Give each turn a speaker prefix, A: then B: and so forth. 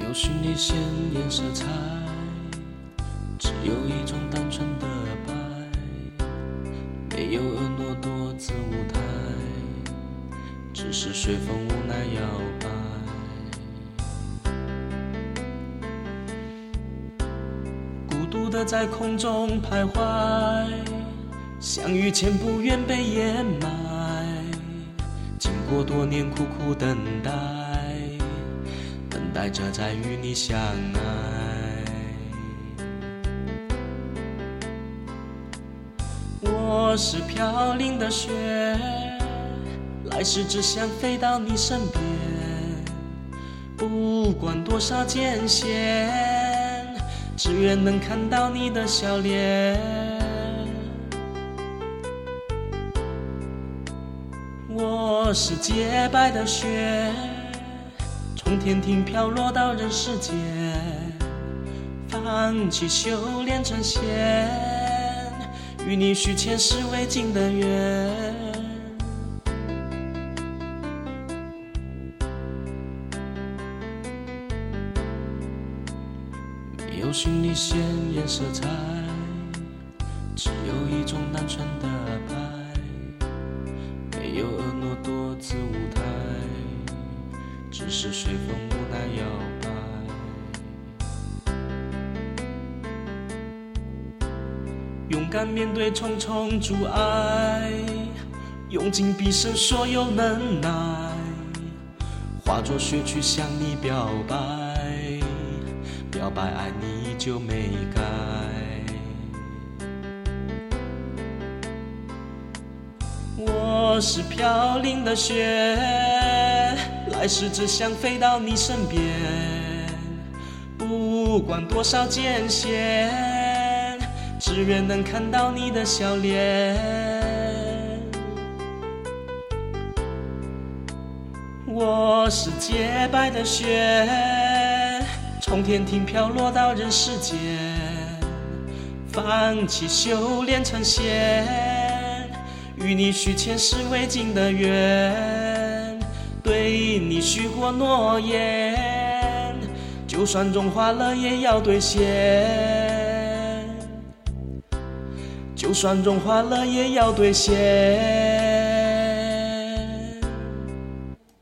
A: 有绚丽鲜艳色彩，只有一种单纯的白，没有婀娜多姿舞台，只是随风无奈摇摆。孤独的在空中徘徊，相遇前不愿被掩埋，经过多年苦苦等待，等待着再与你相爱。我是飘零的雪，来时只想飞到你身边，不管多少艰险，只愿能看到你的笑脸。我是洁白的雪，从天庭飘落到人世间，放弃修炼成仙，与你许前世未尽的愿。没有绚丽鲜艳色彩，只有一种单纯的白，没有婀娜多姿舞台，只是随风无奈摇摆。勇敢面对重重阻碍，用尽毕生所有能耐，化作雪去向你表白，表白爱你依旧没改。我是飘零的雪，来时只想飞到你身边，不管多少艰险，只愿能看到你的笑脸。我是洁白的雪，从天庭飘落到人世间，放弃修炼成仙，与你许前世未尽的愿，对你许过诺言，就算融化了也要兑现，就算融化了也要兑现。